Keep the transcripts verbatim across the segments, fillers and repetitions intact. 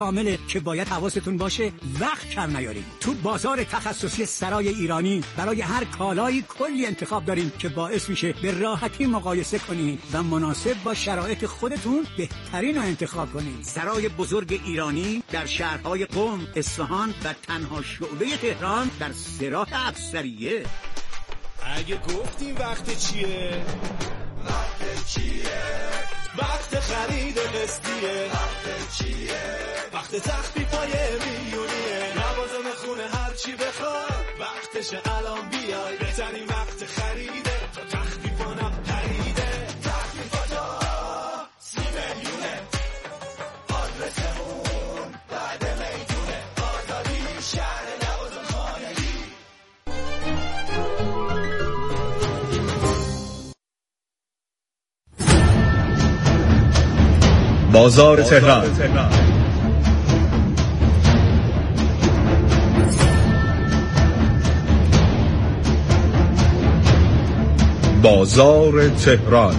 کامله که باید حواستون باشه وقت کم نیاریم. تو بازار تخصصی سرای ایرانی برای هر کالایی کلی انتخاب داریم که باعث میشه به راحتی مقایسه کنید و مناسب با شرایط خودتون بهترین رو انتخاب کنید. سرای بزرگ ایرانی در شهرهای قم، اصفهان و تنها شعبه تهران در سراح افسریه. اگه گفتیم وقت چیه؟ وقت چیه؟ وقت خرید قسطیه. وقت چیه؟ وقت تخفیفای میلیونیه. لوازم خونه هر چی بخوای وقتشه الان بیای. بهترین وقت خریده تا تخفیفانم خریده. تخفیفاتا سی میلیونه. آدرسمون بعد میدونه. آزادی شهر لوازم خانگی. بازار تهران. بازار تهران.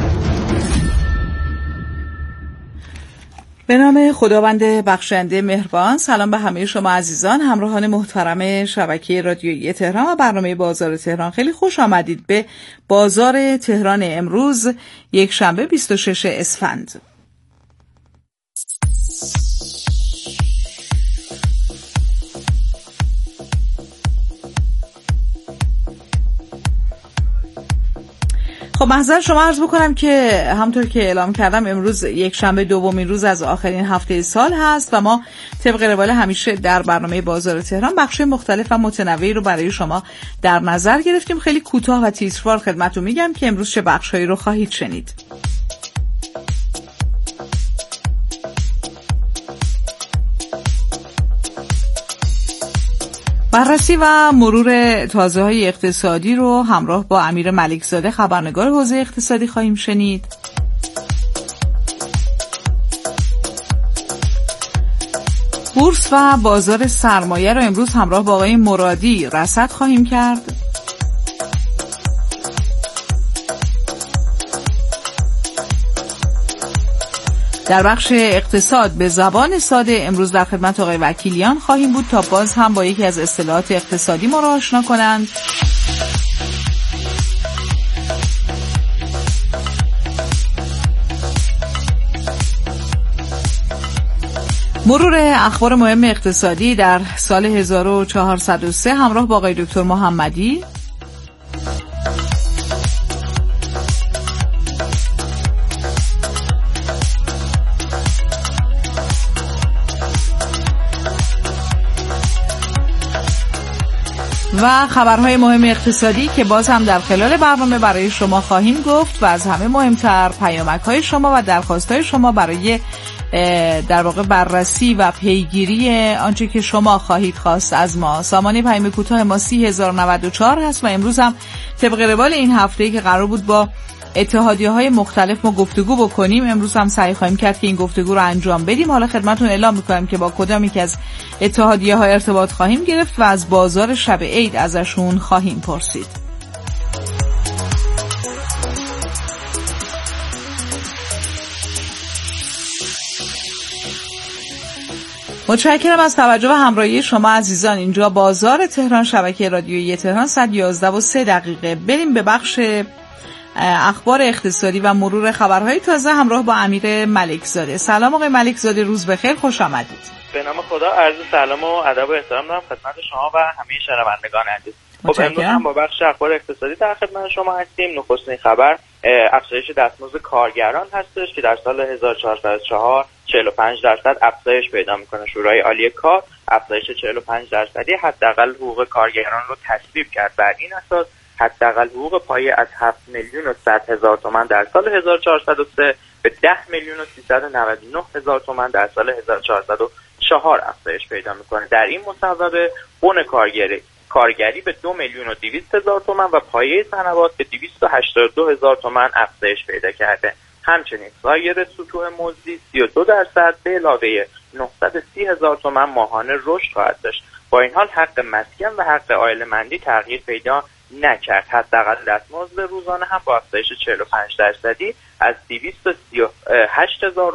به نام خداوند بخشنده مهربان. سلام به همه شما عزیزان همراهان محترم شبکه رادیویی تهران و برنامه بازار تهران. خیلی خوش آمدید به بازار تهران امروز یک شنبه بیست و شش اسفند. خب محضر شما عرض بکنم که همطور که اعلام کردم امروز یک شنبه دومین روز از آخرین هفته سال هست و ما طبق روال همیشه در برنامه بازار تهران بخش مختلف و متنوعی رو برای شما در نظر گرفتیم. خیلی کوتاه و تیتروار خدمتتون میگم که امروز چه بخش‌هایی رو خواهید شنید. بررسی و مرور تازه‌های اقتصادی رو همراه با امیر ملکزاده خبرنگار حوزه اقتصادی خواهیم شنید. بورس و بازار سرمایه رو امروز همراه با آقای مرادی رصد خواهیم کرد. در بخش اقتصاد به زبان ساده امروز در خدمت آقای وکیلیان خواهیم بود تا باز هم با یکی از اصطلاحات اقتصادی ما را آشنا کنند. مرور اخبار مهم اقتصادی در سال هزار و چهارصد و سه همراه با آقای دکتر محمدی. و خبرهای مهم اقتصادی که باز هم در خلال برنامه برای شما خواهیم گفت و از همه مهمتر پیامک‌های شما و درخواست‌های شما برای در واقع بررسی و پیگیری آنچه که شما خواهید خواست از ما. سامانه پیام کوتاه ما سی هزار و نود و چهار هست و امروز هم طبق روال این هفته که قرار بود با اتحادیه‌های مختلف ما گفتگو بکنیم امروز هم سعی خواهیم کرد که این گفتگو رو انجام بدیم. حالا خدمتتون اعلام می‌کنم که با کدام یک از اتحادیه‌ها ارتباط خواهیم گرفت و از بازار شب عید ازشون خواهیم پرسید. متشکرم از توجه و همراهی شما عزیزان. اینجا بازار تهران، شبکه رادیویی تهران، صد و یازده و سه دقیقه. بریم به بخش اخبار اقتصادی و مرور خبرهای تازه همراه با امیر ملکزاده. سلام آقای ملکزاده، روز بخیر، خوش آمدید. به نام خدا عرض سلام و ادب و احترام دارم خدمت شما و همه شنوندگان عزیز. خب امروز هم با بخش اخبار اقتصادی در خدمت شما هستیم. نخستین خبر افزایش دستمزد کارگران هستش که در سال هزار و چهارصد و چهار چهل و پنج درصد افزایش پیدا میکنه. شورای عالی کار افزایش چهل و پنج درصدی حداقل حقوق کارگران رو تصویب کرد. بر این اساس حداقل حقوق پایه از هفت میلیون و صد هزار تومان در سال هزار و چهارصد و سه به ده میلیون و سیصد و نود و نه هزار تومان در سال هزار و چهارصد و چهار افزایش پیدا میکنه. در این مصوبه بن کارگری کارگری به دو میلیون و دویست هزار تومان و پایه صنوات به دویست و هشتاد و دو هزار تومان افزایش پیدا کرده. همچنین سایر سطوح مزدی سی و دو درصد به علاوه نهصد و سی هزار تومان ماهانه رشد خواهد داشت. با این حال حق مسکن و حق عائله‌مندی تغییر پیدا نکرد. حداقل دستمزد روزانه هم با افزایش چهل و پنج درصدی از دویست و سی و هشت هزار و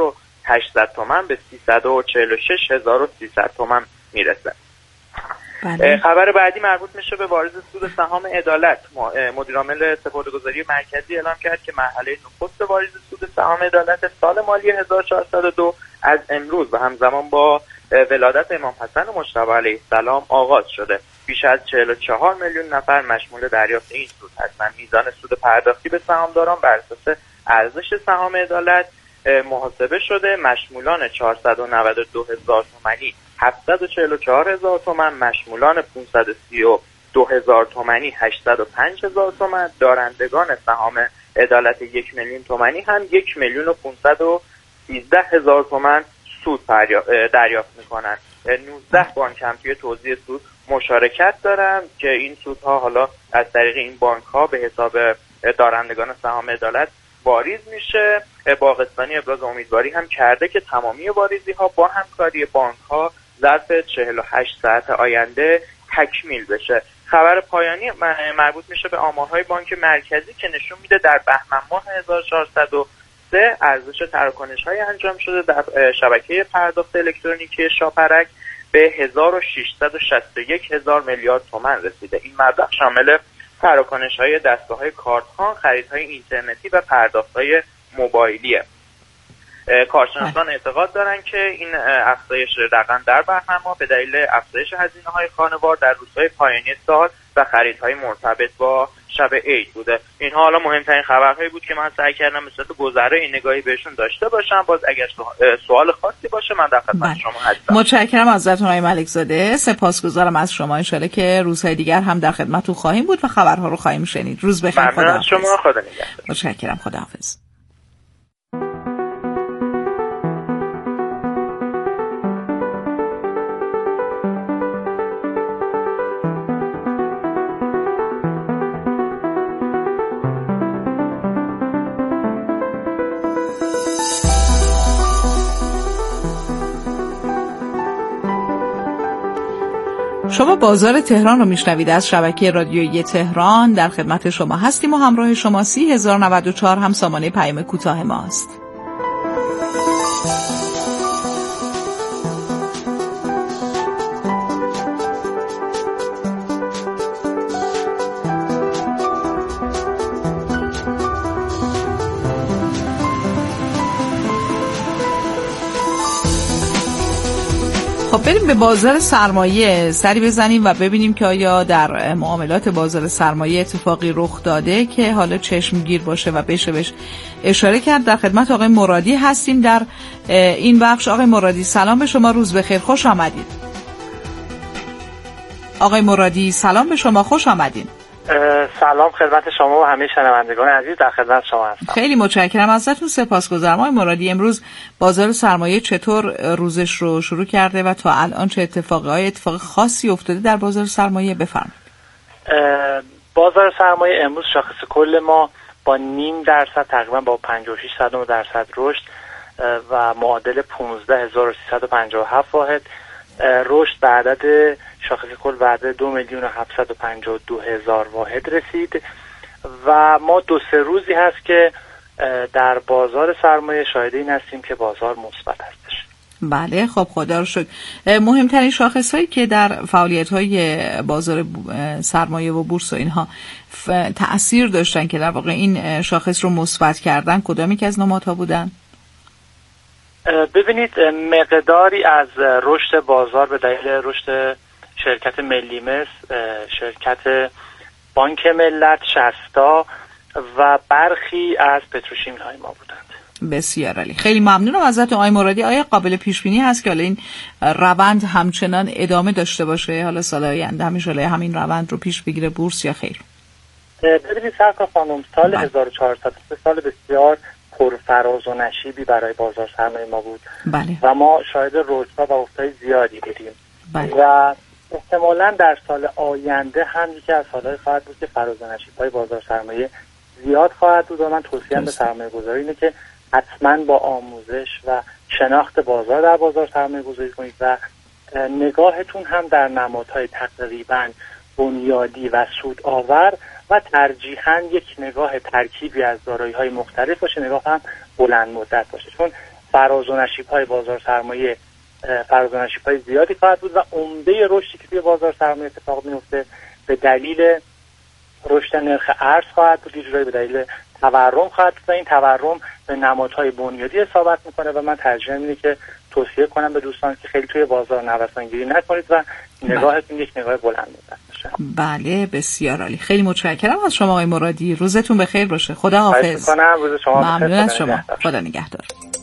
هشتصد تومان به سیصد و چهل و شش هزار و سیصد تومان میرسه. بله. خبر بعدی مربوط میشه به واریز سود سهام عدالت. مدیرعامل سپرده‌گذاری مرکزی اعلام کرد که مرحله نخست واریز سود سهام عدالت سال مالی هزار و چهارصد و دو از امروز و همزمان با ولادت امام حسن مجتبی علیه السلام آغاز شده. بیش از چهل و چهار میلیون نفر مشمول دریافت این سود هستند. میزان سود پرداختی به سهامداران بر اساس ارزش سهام عدالت محاسبه شده. مشمولان چهارصد و نود و دو هزار تومانی هفتصد و چهل و چهار هزار تومان، مشمولان پانصد و سی و دو هزار تومانی هشتصد و پنج هزار تومان، دارندگان سهام عدالت یک میلیون تومانی هم یک میلیون و پانصد و سیزده هزار تومان سود دریافت میکنن. نوزده بانک هم توی توزیع سود مشارکت دارن که این سودها حالا از طریق این بانک ها به حساب دارندگان سهام عدالت واریز میشه. باغستانی ابراز امیدواری هم کرده که تمامی واریزی ها با همکاری بانک ها ظرف چهل و هشت ساعت آینده تکمیل بشه. خبر پایانی مربوط میشه به آمارهای بانک مرکزی که نشون میده در بهمن ماه هزار و چهارصد و سه ارزش تراکنش‌های انجام شده در شبکه پرداخت الکترونیکی شاپرک به هزار و ششصد و شصت و یک هزار میلیارد تومان رسیده. این مبلغ شامل تراکنش‌های دستگاه‌های کارت‌ها، خریدهای اینترنتی و پرداخت‌های موبایلیه. کارشناسان اعتقاد دارن که این افزایش رقم در بهمن ماه به دلیل افزایش هزینه‌های خانوار در روزهای پایانی سال و خریدهای مرتبط با شب عید بوده. اینها حالا مهمترین خبرهایی بود که من سعی کردم به صورت گذرا این نگاهی بهشون داشته باشم. باز اگر سوال خاصی باشه من در خدمت شما هستم. متشکرم ازتون آقای ملک زاده. سپاسگزارم از شما. ان شاءالله که روزهای دیگر هم در خدمتتون خواهیم بود و خبرها رو خواهیم شنید. روز بخیر. خدا شما. خدا نگهدار. متشکرم. خداحافظ. شما بازار تهران رو میشنوید از شبکه رادیویی تهران. در خدمت شما هستیم و همراه شما سی هزار و نود و چهار هم سامانه پیام کوتاه ماست. خب بریم به بازار سرمایه سری بزنیم و ببینیم که آیا در معاملات بازار سرمایه اتفاقی رخ داده که حالا چشمگیر باشه و بشه بهش اشاره کرد. در خدمت آقای مرادی هستیم در این بخش. آقای مرادی سلام به شما، روز بخیر، خوش آمدید. آقای مرادی سلام به شما، خوش آمدید. سلام خدمت شما و همه شنوندگان عزیز، در خدمت شما هستم. خیلی متشکرم ازتون، سپاسگزارم. آقای مرادی امروز بازار سرمایه چطور روزش رو شروع کرده و تا الان چه اتفاقی های اتفاق خاصی افتاده در بازار سرمایه؟ بفرمایید. بازار سرمایه امروز شاخص کل ما با نیم درصد تقریبا با پنجاه و شش صدم درصد رشد و معادل پانزده هزار و سیصد و پنجاه و هفت واحد رشد به عدد شاخص کل به عدد دو میلیون و هفتصد و پنجاه و دو هزار واحد رسید و ما دو سه روزی هست که در بازار سرمایه شاهد این هستیم که بازار مثبت هستش. بله خب خدا رو شکر. مهمترین شاخص هایی که در فعالیت های بازار سرمایه و بورس و اینها تأثیر داشتن که در واقع این شاخص رو مثبت کردن کدامی که از نمادها بودن؟ ببینید مقداری از رشد بازار به دلیل رشد شرکت ملی مس، شرکت بانک ملت، شستا و برخی از پتروشیمی های ما بودند. بسیار عالی، خیلی ممنونم ازتون آقای مرادی. آیا قابل پیش بینی هست که حالا این روند همچنان ادامه داشته باشه، حالا سال آینده همیشه همین روند رو پیش بگیره بورس یا خیر؟ ببینید سرکار خانم، سال هزار و چهارصد سال بسیار پرفراز و نشیبی برای بازار سرمایه ما بود. بله. و ما شاهد رشدها و افت‌های زیادی بودیم. بله. و احتمالاً در سال آینده هم یکی از سال‌های خواهد بود که فراز و نشیب‌های بازار سرمایه زیاد خواهد بود و من توصیه‌ام به سرمایه‌گذاری اینه که حتماً با آموزش و شناخت بازار در بازار سرمایه‌گذاری کنید و نگاهتون هم در نمادهای تقریباً بنیادی و سودآور و ترجیحاً یک نگاه ترکیبی از دارایی‌های مختلف باشه، نگاه هم بلند مدت باشه، چون فراز و نشیب‌های بازار سرمایه فراز و نشیب‌های زیادی خواهد بود و عمده رشدی که توی بازار سرمایه اتفاق میفته به دلیل رشد نرخ ارز خواهد بود، یه جورایی به دلیل تورم خواهد بود و این تورم به نمادهای بنیادی اصابت میکنه و من ترجیح میدم که توصیه کنم به دوستان که خیلی توی بازار نوسانگیری نکنید و نگاهتون یک نگاه بلند مدت باشه. بله بسیار عالی، خیلی متشکرم از شما آقای مرادی، روزتون بخیر باشه. خدا حافظ. روز شما بخیر. ممنون از شما. خدا نگهدار.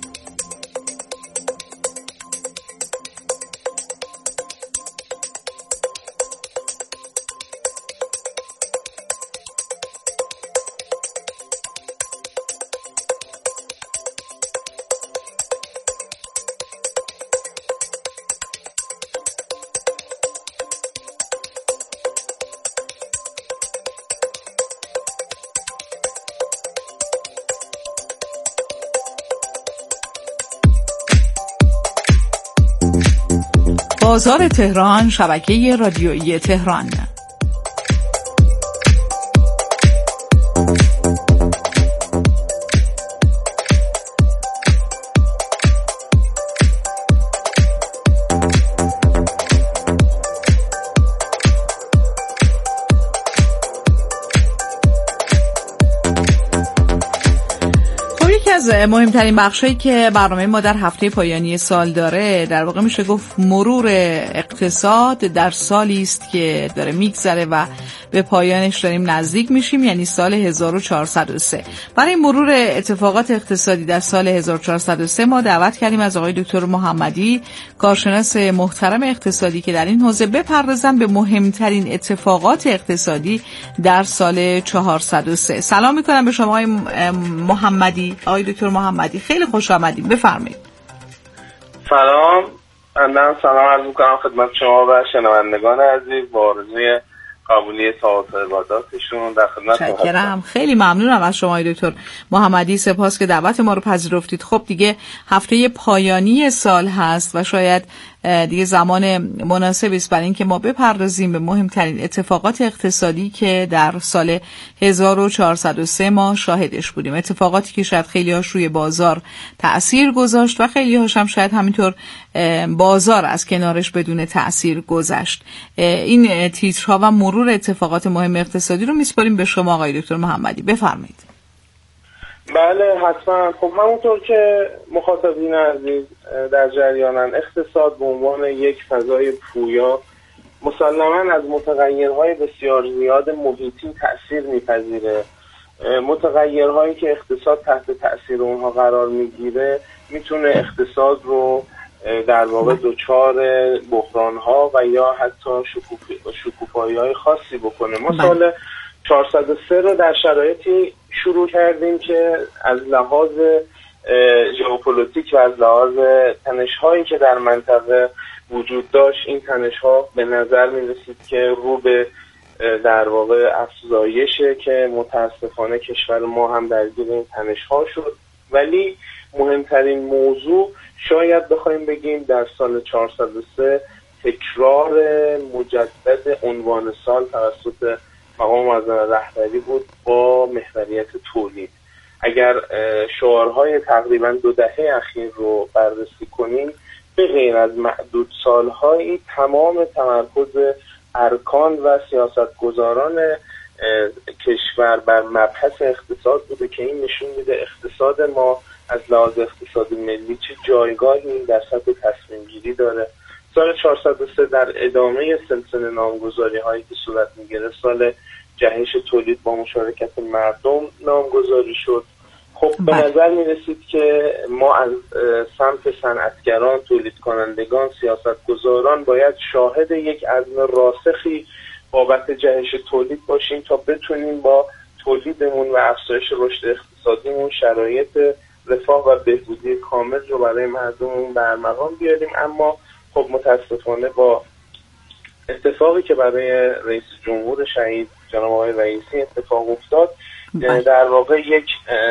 بازار تهران، شبکه رادیویی تهران. از مهمترین بخشایی که برنامه ما در هفته پایانی سال داره، در واقع میشه گفت مرور اقتصاد در سالی است که داره میگذره و به پایانش داریم نزدیک میشیم، یعنی سال هزار و چهارصد و سه. برای مرور اتفاقات اقتصادی در سال هزار و چهارصد و سه ما دعوت کردیم از آقای دکتر محمدی، کارشناس محترم اقتصادی، که در این حوزه بپردازن به مهمترین اتفاقات اقتصادی در سال چهارصد و سه. سلام میکنم به شما آقای محمدی. آقای دکتر محمدی خیلی خوش آمدید، بفرمایید. سلام، من سلام عرض میکنم خدمت شما و شنوندگان عزیز با آرزوی قبولی ساعات عباداتشون در خدمت متشکرم. خیلی ممنونم از شما آقای دکتر محمدی، سپاس که دعوت ما رو پذیرفتید. خب دیگه هفته پایانی سال هست و شاید دیگه زمان مناسبی است برای اینکه ما بپردازیم به مهمترین اتفاقات اقتصادی که در سال هزار و چهارصد و سه ما شاهدش بودیم. اتفاقاتی که شاید خیلی هاش روی بازار تأثیر گذاشت و خیلی هاش هم شاید همینطور بازار از کنارش بدون تأثیر گذشت. این تیترها و مرور اتفاقات مهم اقتصادی رو میسپاریم به شما آقای دکتر محمدی، بفرمایید. بله حتما. خب همونطور که مخاطبین عزیز در جریانن، اقتصاد به عنوان یک فضای پویا مسلماً از متغیرهای بسیار زیاد محیطی تأثیر میپذیره. متغیرهایی که اقتصاد تحت تأثیر اونها قرار میگیره میتونه اقتصاد رو در واقع دچار بحرانها و یا حتی شکوفایی‌های خاصی بکنه. ما سال چهارصد و سه رو در شرایطی شروع کردیم که از لحاظ ژئوپلیتیک و از لحاظ تنش‌هایی که در منطقه وجود داشت، این تنش‌ها به نظر می‌رسید که رو به در واقع افزایشه که متاسفانه کشور ما هم درگیر این تنش‌ها شد. ولی مهمترین موضوع شاید بخوایم بگیم در سال چهارصد و سه تکرار مجدد عنوان سال توسط مقام معظم رهبری بود با محوریت تولید. اگر شعارهای تقریبا دو دهه اخیر رو بررسی کنیم، به غیر از معدود سالهایی تمام تمرکز ارکان و سیاستگزاران کشور بر مبحث اقتصاد بوده که این نشون میده اقتصاد ما از لحاظ اقتصاد ملی چه جایگاهی در سطح تصمیم گیری داره. سال چهارصد و سه در ادامه سلسله نامگذاری هایی که صورت میگیره سال جهش تولید با مشارکت مردم نامگذاری شد. خب به نظر میرسید که ما از سمت صنعتگران، تولید کنندگان، سیاستگزاران باید شاهد یک عزم راسخی بابت جهش تولید باشیم تا بتونیم با تولیدمون و افزایش رشد اقتصادیمون شرایط رفاه و بهبودی کامل رو برای مردممون برمقام بیاریم. اما خب متاسفانه با اتفاقی که برای رئیس جمهور شهید جناب آقای رئیسی اتفاق افتاد، در واقع یک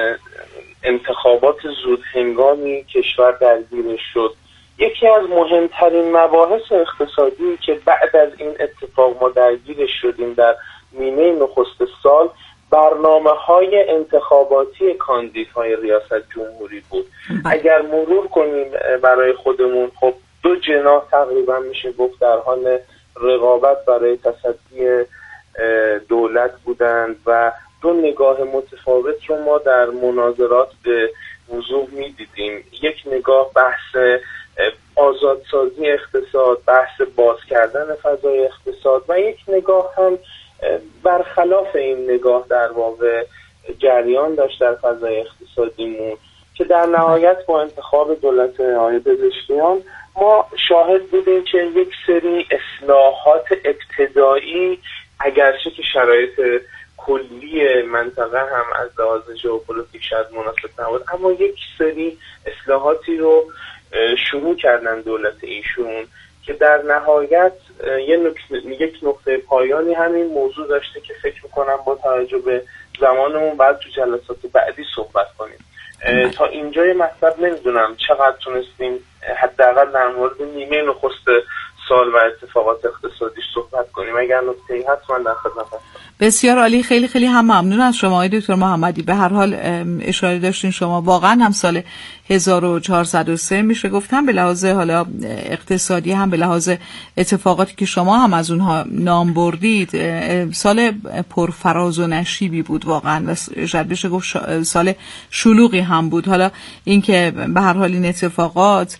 انتخابات زود هنگامی کشور درگیر شد. یکی از مهمترین مباحث اقتصادی که بعد از این اتفاق ما درگیر شدیم در نیمه نخست سال، برنامه‌های انتخاباتی کاندیدهای ریاست جمهوری بود. اگر مرور کنیم برای خودمون، خب دو جناح تقریبا میشه گفت در حال رقابت برای تصدی دولت بودند و دو نگاه متفاوت رو ما در مناظرات به وضوح میدیدیم. یک نگاه بحث آزادسازی اقتصاد، بحث باز کردن فضای اقتصاد، و یک نگاه هم برخلاف این نگاه در واقع جریان داشت در فضای اقتصادیمون که در نهایت با انتخاب دولت آقای پزشکیان ما شاهد بودیم که یک سری اصلاحات ابتدایی، اگرچه که شرایط کلی منطقه هم از لحاظ ژئوپلیتیک شاید مناسب نبود، اما یک سری اصلاحاتی رو شروع کردن دولت ایشون که در نهایت یک نقطه پایانی همین موضوع داشته که فکر میکنم با توجه به زمانمون بعد تو جلسات بعدی صحبت کنیم. تا اینجای مطلب نمیدونم چقدر تونستیم حداقل در مورد نیمه نخست سال و اتفاقات اقتصادیش صحبت کنیم. اگر نکته‌ای هست من در خدمت هستم. بسیار عالی، خیلی خیلی هم ممنون از شما آقای دکتر محمدی. به هر حال اشاره داشتین شما واقعا هم سال هزار و چهارصد و سه میشه گفتم به لحاظ حالا اقتصادی هم به لحاظ اتفاقاتی که شما هم از اونها نام بردید سال پرفراز و نشیبی بود واقعا و شاید بشه گفت سال شلوغی هم بود. حالا اینکه به هر حال این اتفاقات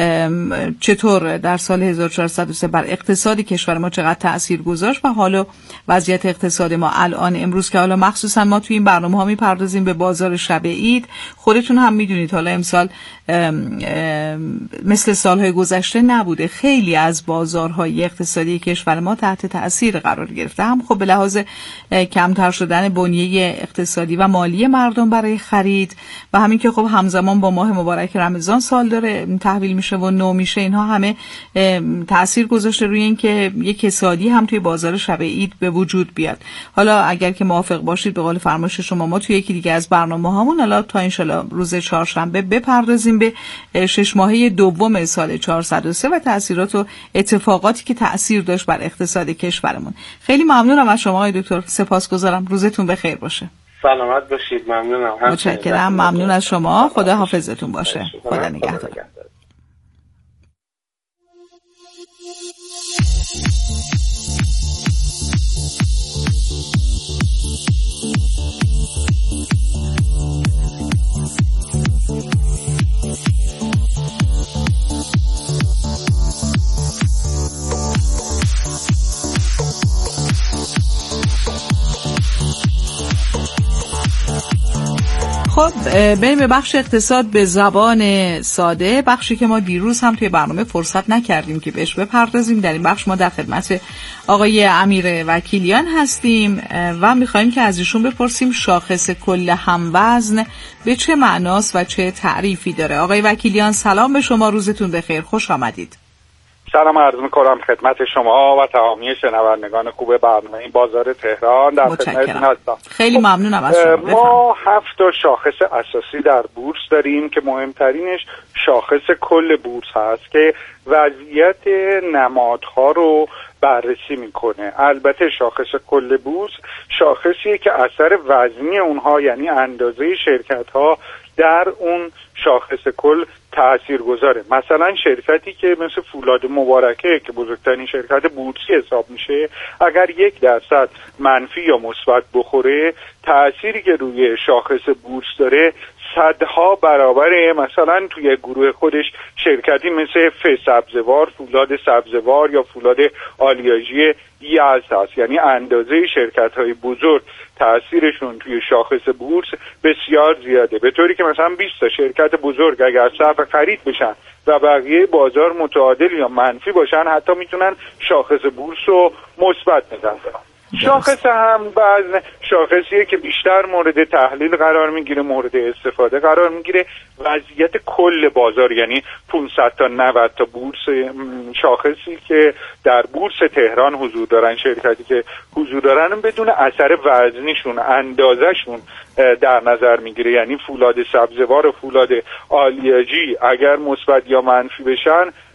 چطور در سال هزار و چهارصد و سه بر اقتصادی کشور ما چقدر تأثیر گذاشت و حالا وضعیت اقتصاد ما الان امروز که حالا مخصوصا ما توی این برنامه ها میپردازیم به بازار شب عید، خودتون هم میدونید حالا امسال ام ام مثل سالهای گذشته نبوده، خیلی از بازارهای اقتصادی کشور ما تحت تأثیر قرار گرفته، هم خب به لحاظ کمتر شدن بنیه اقتصادی و مالی مردم برای خرید و همین که خب همزمان با ماه مبارک رمضان سال داره تحویل میشه و نو میشه، اینها همه تأثیر گذاشته روی این که یک کسادی هم توی بازار شب عید به وجود بیاد. حالا اگر که موافق باشید به قول فرمایش شما ما توی یکی دیگه از برنامه هامون حالا تا انشالله روز چهارشنبه بپردازیم به شش ماهه دوم سال چهارصد و سه و تأثیرات و اتفاقاتی که تأثیر داشت بر اقتصاد کشورمون. خیلی ممنونم از شما آقای دکتر، سپاسگزارم، روزتون بخیر باشه. سلامت باشید. ممنونم. متشکرم. ممنون از شما. خدا حافظتون باشه. خدا نگهدار. خب بریم به بخش اقتصاد به زبان ساده، بخشی که ما دیروز هم توی برنامه فرصت نکردیم که بهش بپردازیم. در این بخش ما در خدمت آقای امیر وکیلیان هستیم و میخوایم که از ایشون بپرسیم شاخص کل هموزن به چه معناست و چه تعریفی داره. آقای وکیلیان سلام به شما، روزتون بخیر، خوش آمدید. سلام عرض میکنم خدمت شما و تمامی شنوندگان خوب برنامه این بازار تهران. در خدمتتون هستم. خیلی ممنونم از شما. ما هفت تا شاخص اساسی در بورس داریم که مهمترینش شاخص کل بورس هست که وضعیت نمادها رو بررسی میکنه. البته شاخص کل بورس شاخصیه که اثر وزنی اونها یعنی اندازه شرکت ها در اون شاخص کل تأثیر گذاره. مثلا شرکتی که مثل فولاد مبارکه که بزرگترین شرکت بورسی حساب میشه اگر یک درصد منفی یا مثبت بخوره تأثیری که روی شاخص بورس داره صدها برابره. مثلا توی گروه خودش شرکتی مثل ف سبزوار، فولاد سبزوار یا فولاد آلیاژی یزد هست. یعنی اندازه شرکت های بزرگ تأثیرشون توی شاخص بورس بسیار زیاده، به طوری که مثلا بیست تا شرکت بزرگ اگر صرف خرید بشن و بقیه بازار متعادل یا منفی باشن حتی میتونن شاخص بورس رو مثبت بزنن. شاخص هم بعض شاخصیه که بیشتر مورد تحلیل قرار میگیره، مورد استفاده قرار میگیره وضعیت کل بازار، یعنی پانصد تا نود تا بورس شاخصی که در بورس تهران حضور دارن، شرکتی که حضور دارن بدون اثر وزنیشون اندازشون در نظر میگیره. یعنی فولاد سبزوار و فولاد آلیاژی اگر مثبت یا منفی بشن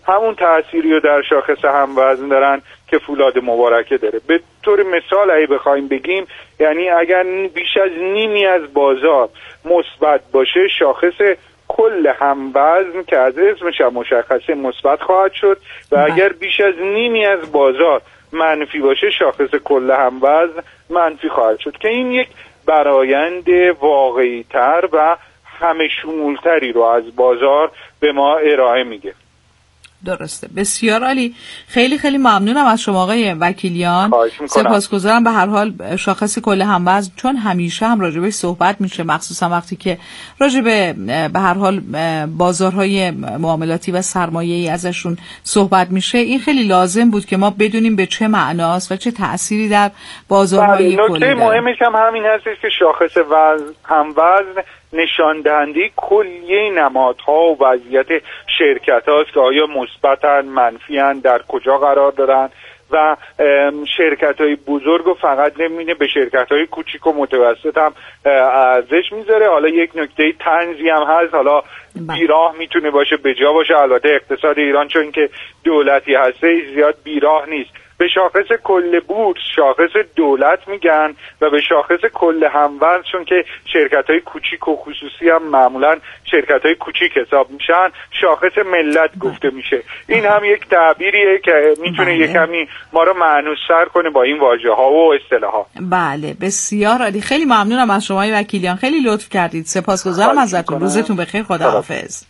همون تأثیری رو در شاخص هموزن دارن که فولاد مبارکه داره. به طور مثال اگه بخوایم بگیم، یعنی اگر بیش از نیمی از بازار مثبت باشه، شاخص کل هموزن که از اسمش هم مشخصه مثبت خواهد شد و اگر بیش از نیمی از بازار منفی باشه، شاخص کل هموزن منفی خواهد شد، که این یک برآیند واقعی تر و همه شمولتری رو از بازار به ما ارائه میگه. درسته، بسیار عالی. خیلی خیلی ممنونم از شما آقای وکیلیان. سپاسگزارم. به هر حال شاخص کل هموزن چون همیشه هم راجبش صحبت میشه، مخصوصا وقتی که راجب به هر حال بازارهای معاملاتی و سرمایه‌ای ازشون صحبت میشه، این خیلی لازم بود که ما بدونیم به چه معناست و چه تأثیری در بازارهای کلی داره. نکته مهمش هم همین هستش که شاخص وزن هموزن نشان دهنده کلیه نمادها و وضعیت شرکت هاست که آیا مثبتن، منفیان، در کجا قرار دارن و شرکت های بزرگ و فقط نمیده به شرکت های کوچیک و متوسط هم ارزش میذاره. حالا یک نکته طنزی هم هست، حالا بیراه میتونه باشه بجا باشه. البته اقتصاد ایران چون که دولتی هسته زیاد بیراه نیست. به شاخص کل بورس شاخص دولت میگن و به شاخص کل هموزن چون که شرکت‌های کوچیک و خصوصی هم معمولا شرکت‌های کوچیک حساب میشن، شاخص ملت گفته میشه. این هم یک تعبیریه که میتونه یک کمی ما رو معنوس‌تر کنه با این واژه‌ها و اصطلاحات. بله، بسیار عالی. خیلی ممنونم از شما وکیلیان، خیلی لطف کردید. سپاسگزارم ازتون. روزتون بخیر. خداحافظ.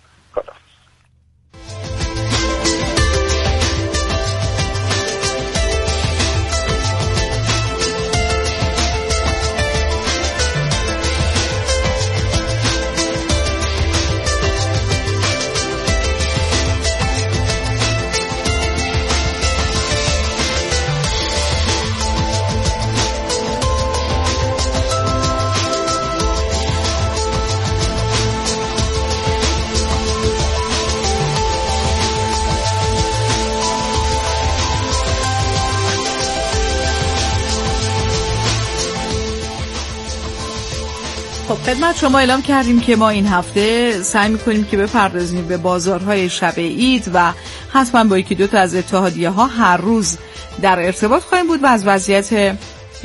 خدمت شما اعلام کردیم که ما این هفته سعی می‌کنیم که بپردازیم به بازارهای شب عید و حتما با یکی دو تا از اتحادیه‌ها هر روز در ارتباط خواهیم بود و از وضعیت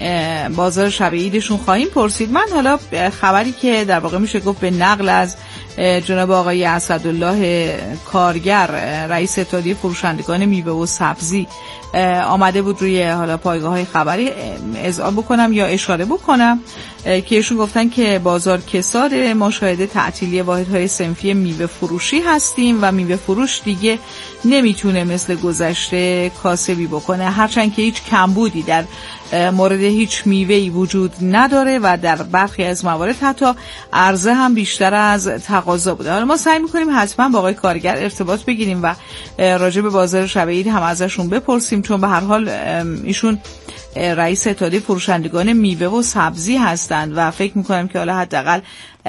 بازار شب عیدشون خواهیم پرسید. من حالا خبری که در واقع میشه گفت به نقل از جناب آقای اسدالله کارگر، رئیس اتحادیه فروشندگان میوه و سبزی، آمده بود روی حالا پایگاه‌های خبری اذعان بکنم یا اشاره بکنم که ایشون گفتن که بازار کساد، ما شاهد تعطیلی واحدهای صنفی میوه فروشی هستیم و میوه فروش دیگه نمیتونه مثل گذشته کاسبی بکنه، هرچند که هیچ کمبودی در مورد هیچ میوه‌ای وجود نداره و در برخی از موارد حتی عرضه هم بیشتر از تقاضا بوده. حالا ما سعی می‌کنیم حتما با آقای کارگر ارتباط بگیریم و راجع به بازار شب عید هم ازشون بپرسیم، چون به هر حال ایشون رئیس اتحادیه فروشندگان میوه و سبزی هستند و فکر می‌کنم که حالا حداقل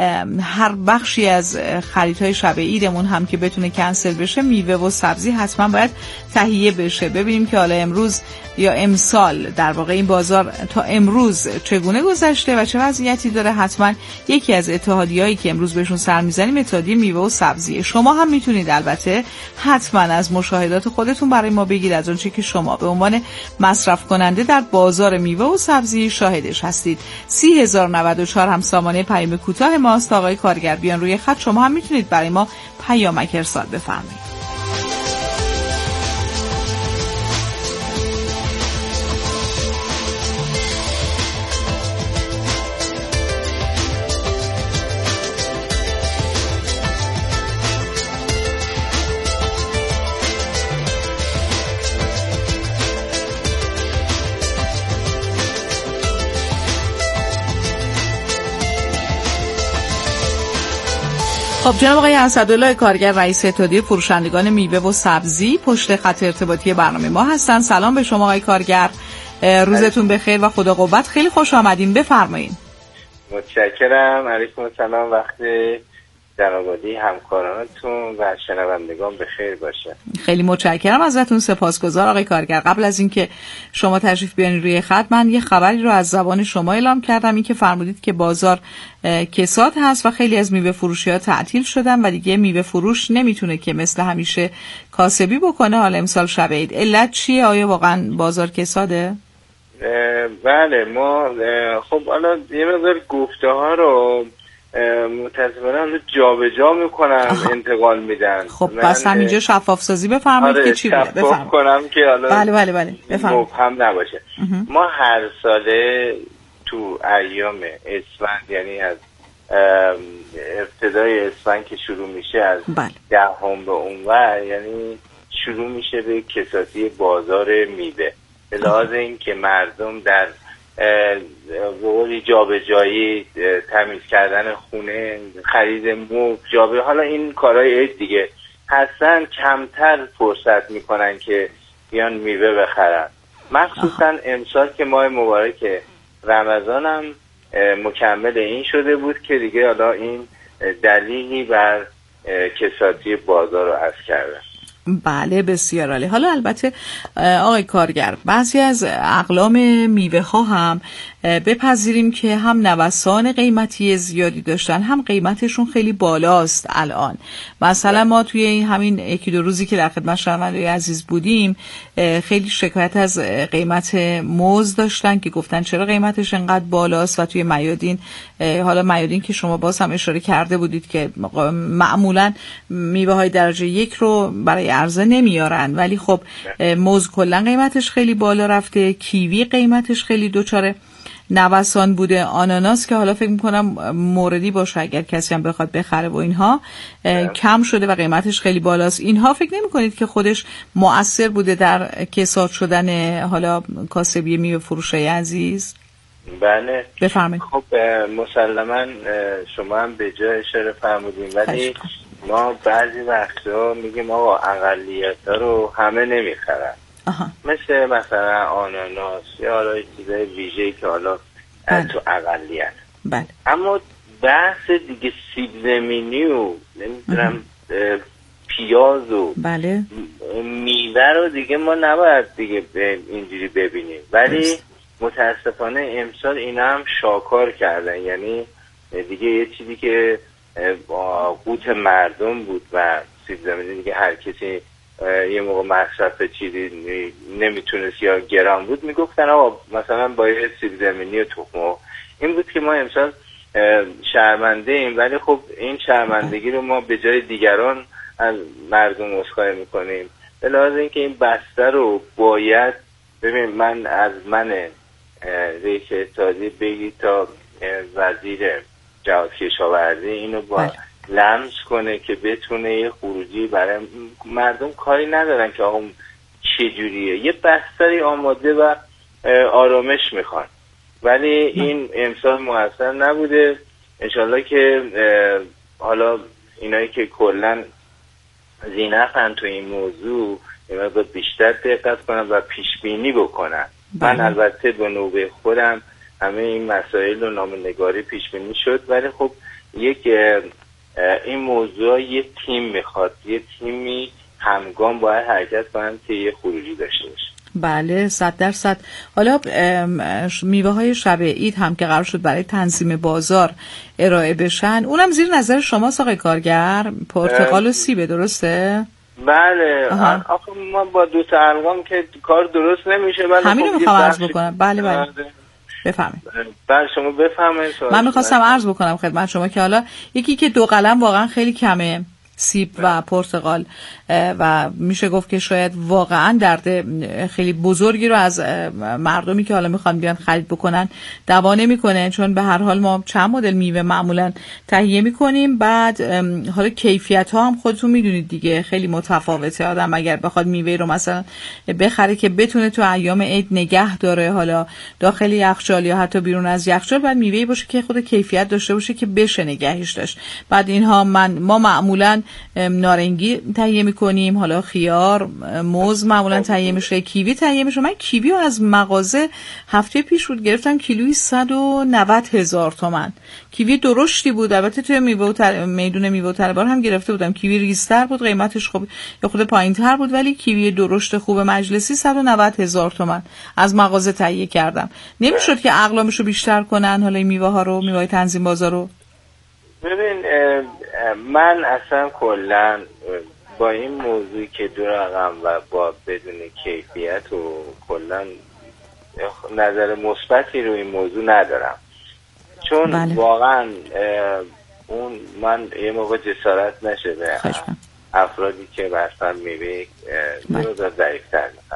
هر بخشی از خریدهای شب عیدمون هم که بتونه کنسل بشه، میوه و سبزی حتما باید تهیه بشه. ببینیم که حالا امروز یا امسال در واقع این بازار تا امروز چگونه گذشته و چه وضعیتی داره. حتما یکی از اتحادیه‌هایی که امروز بهشون سر می‌زنیم اتحادیه میوه و سبزی. شما هم میتونید البته حتما از مشاهدات خودتون برای ما بگید، از اونچه که شما به عنوان مصرف کننده در بازار میوه و سبزی شاهدش هستید. سی هزار و نود و چهار هم سامانه پیام کوتاه ماست. آقای کارگر بیان روی خط، شما هم میتونید برای ما پیامک ارسال بفرمایید. خب جناب آقای اسدالله کارگر، رئیس اتحادیه فروشندگان میوه و سبزی، پشت خط ارتباطی برنامه ما هستن. سلام به شما آقای کارگر، روزتون بخیر و خدا قوت. خیلی خوش آمدین، بفرمایید. متشکرم. علیکم السلام. وقت جنابعالی همکارانتون و شنوندگان به خیر باشه. خیلی متشکرم ازتون، سپاسگزار آقای کارگر. قبل از اینکه شما تشریف بیارین روی خط، من یه خبری رو از زبان شما اعلام کردم، این که فرمودید که بازار کساد هست و خیلی از میوه فروشی ها تعطیل شدن و دیگه میوه فروش نمیتونه که مثل همیشه کاسبی بکنه. حالا امسال شب عید علت چیه؟ آیا واقعا بازار کساده؟ بله، ما خب حالا یه مقدار گفته ها رو متاسفانه جابجا میکنن، انتقال میدن. خب پس همینجا شفاف سازی بفرمایید. آره، که چی بوده؟ بفرمایید کنم که حالا بله بله بله بفرمایید مبهم نباشه. ما هر ساله تو ایام اسفند، یعنی از ابتدای اسفند که شروع میشه از بله. دهم به اونور، یعنی شروع میشه به کساتی بازار میوه. به لحاظ این که مردم در وقتی جابجایی، تمیز کردن خونه، خرید مبل، جابه حالا این کارهای عید دیگه هستن، کمتر فرصت میکنن که بیان میوه بخرن. مخصوصا امسال که ماه مبارک رمضان هم مکمل این شده بود که دیگه حالا این دلیلی بر کساتی بازار رو عرض کرده. بله بسیار عالی. حالا البته آقای کارگر، بعضی از اقلام میوه ها هم بپذیریم که هم نوسان قیمتی زیادی داشتن، هم قیمتشون خیلی بالاست الان. مثلا ما توی همین یکی دو روزی که در خدمت شنوندگان عزیز بودیم خیلی شکایت از قیمت موز داشتن که گفتن چرا قیمتش انقدر بالاست. و توی میادین، حالا میادین که شما باز هم اشاره کرده بودید که معمولا میوه های درجه یک رو برای عرضه نمیارن، ولی خب موز کلا قیمتش خیلی بالا رفته، کیوی قیمتش خیلی دوچاره نوسان بوده، آناناس که حالا فکر میکنم موردی باشه اگر کسی هم بخواد بخره و اینها کم شده و قیمتش خیلی بالاست. اینها فکر نمی کنید که خودش مؤثر بوده در کساد شدن حالا کاسبی میوه فروشای عزیز؟ بله بفرمایید. خب مسلما شما هم به جای اشاره فرمودین، ولی ما بعضی وقتا میگیم آقا اقلیت‌ها رو همه نمیخرن. آها. مثل مثلا آناناس یا حالا چیزای ویژه‌ای که حالا بله. تو اقلیت. بله. اما بحث دیگه سیب زمینی و نمیدونم پیاز و بله. میوه رو دیگه ما نباید دیگه اینجوری ببینیم، ولی بست. متاسفانه امسال اینا هم شاکار کردن. یعنی دیگه یه چیزی که قوت مردم بود و سیب زمینی دیگه هر کسی یه موقع مصرف چیزی نمیتونست یا گران بود میگفتن آقا مثلا باید سیب زمینی و تخم. این بود که ما امسال شرمنده ایم، ولی خب این شرمندگی رو ما به جای دیگران از مردم عذرخواهی میکنیم. به لحاظ اینکه این بسته رو باید ببین، من از من رئیس اتحادیه بگی تا وزیر جهاد کشاورزی اینو با لمس کنه که بتونه یه خروجی برای مردم. کاری ندارن که آقا چجوریه، یه بستری آماده و آرامش میخوان، ولی این امسال موثر نبوده. انشالله که حالا اینایی که کلن زینفن تو این موضوع باید بیشتر دقت کنن و پیش بینی بکنن. من البته به نوبه خودم همه این مسائل رو نامه‌نگاری پیش بینی شد، ولی خب یک این موضوع یه تیم میخواد، یه تیمی همگام باید حرکت کنن که یه خروجی داشته باشه. بله صد درصد. حالا میوه های شب عید هم که قرار شد برای تنظیم بازار ارائه بشن، اونم زیر نظر شماست آقای کارگر؟ پرتقال و سیبه، درسته؟ بله. آخه ما با دو تا ارقام که کار درست نمیشه. همین رو میخوام عرض بکنم. بله بله بفهمید. بله شما بفهمید. من میخواستم عرض بکنم خدمت شما که حالا یکی که دو قلم واقعا خیلی کمه، سیب و پرتقال، و میشه گفت که شاید واقعا درد خیلی بزرگی رو از مردمی که حالا میخوان بیان خرید بکنن دوا نمیکنه، چون به هر حال ما چند مدل میوه معمولا تهیه میکنیم. بعد حالا کیفیت ها هم خودتون میدونید دیگه خیلی متفاوته. آدم اگر بخواد میوه رو مثلا بخره که بتونه تو ایام عید نگه داره، حالا داخل یخچال یا حتی بیرون از یخچال، بعد میوه‌ای باشه که خود کیفیت داشته باشه که بشه نگهش داشت. بعد اینها من ما معمولا نارنگی تهیه میکنیم، حالا خیار، موز معمولا تهیه میشه، کیوی تهیه میشه. من کیوی رو از مغازه هفته پیش بود گرفتم، کیلویی صد و نود هزار تومان. کیوی درشتی بود، البته توی میوه و تر... میدون میوه و تربار هم گرفته بودم. کیوی ریزتر بود، قیمتش خوب یا خود پایینتر بود، ولی کیوی درشت خوب مجلسی صد و نود هزار تومان از مغازه تهیه کردم. نمیشد که اقلامشو بیشتر کنن حالا این میوه ها رو، میوه تنظیم بازار رو؟ ببین من اصلا کلا با این موضوعی که دو رقم و با بدون کیفیت و کلا نظر مثبتی روی این موضوع ندارم، چون بله. واقعا اون من یه موقع جسارت نشه به افرادی که مثلا میوه رو ضعیفتر میکنن.